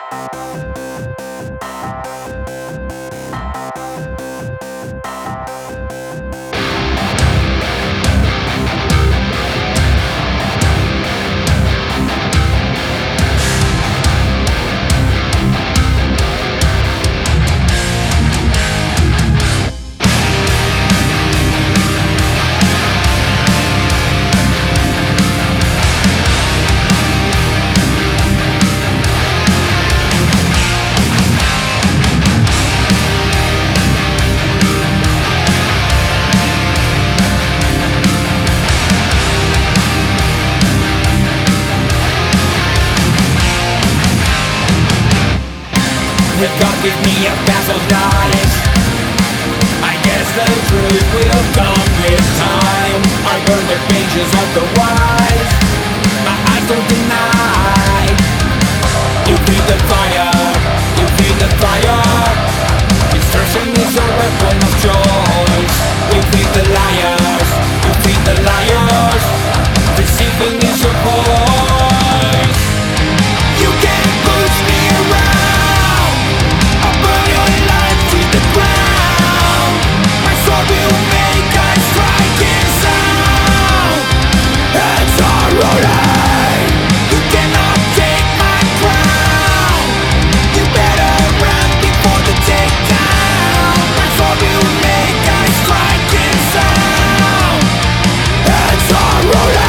If God give me a pass of lies, I guess the truth will come with time. I burn the pages of the wise, my eyes don't deny. You feed the fire, you feed the fire. Destruction is your weapon of choice. You feed the liars, you feed the liars. Deceiving is your voice. You can't push me around. I'll burn your life to the ground. My sword will make a striking sound. Heads are rolling. You cannot take my crown. You better run before the takedown. My sword will make a striking sound. Heads are rolling.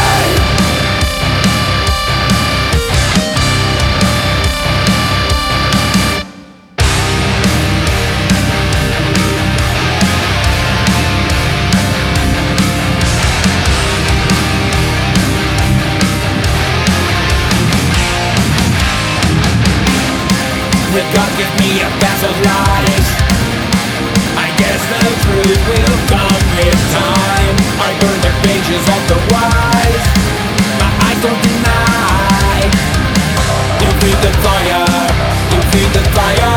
If God give me a pass of lies, I guess the truth will come with time. I burn the pages of the wise, my eyes don't deny. You feed the fire, you feed the fire.